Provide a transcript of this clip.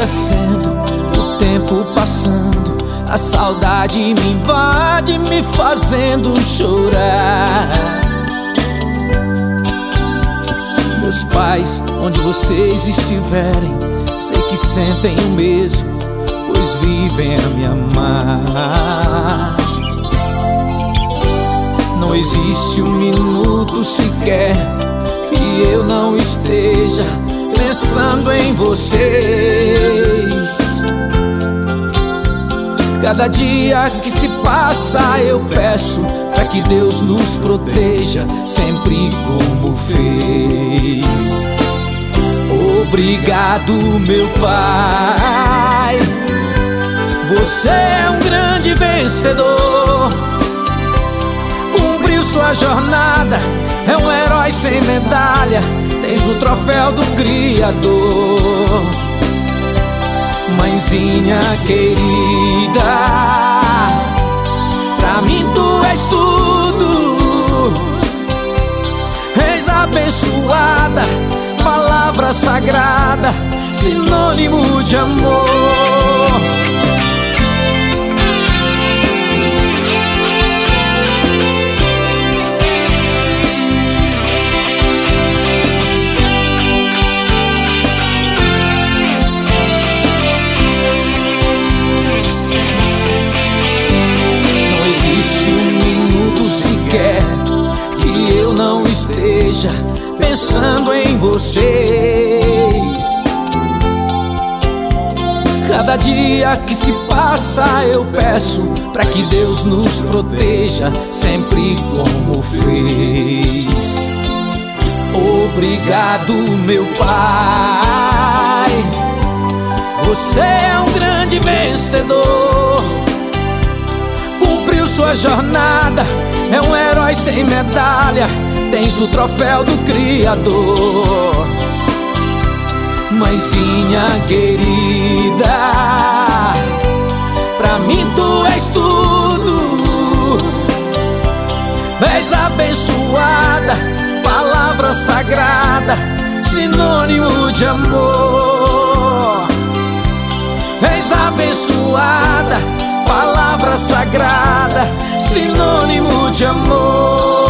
descendo, o tempo passando, a saudade me invade, me fazendo chorar. Meus pais, onde vocês estiverem, sei que sentem o mesmo, pois vivem a me amar. Não existe um minuto sequer que eu não esteja pensando em vocês. Cada dia que se passa eu peço para que Deus nos proteja, sempre como fez. Obrigado, meu Pai, você é um grande vencedor. Cumpriu sua jornada, é um herói sem medalha, tens o troféu do Criador. Mãezinha querida, pra mim tu és tudo. És abençoada, palavra sagrada, sinônimo de amor. Não esteja pensando em vocês. Cada dia que se passa eu peço para que Deus nos proteja, sempre como fez. Obrigado, meu Pai, você é um grande vencedor. Cumpriu sua jornada, é um herói sem medalha, tens o troféu do Criador. Mãezinha querida, pra mim tu és tudo. És abençoada, palavra sagrada, sinônimo de amor. És abençoada, palavra sagrada, sinônimo de amor.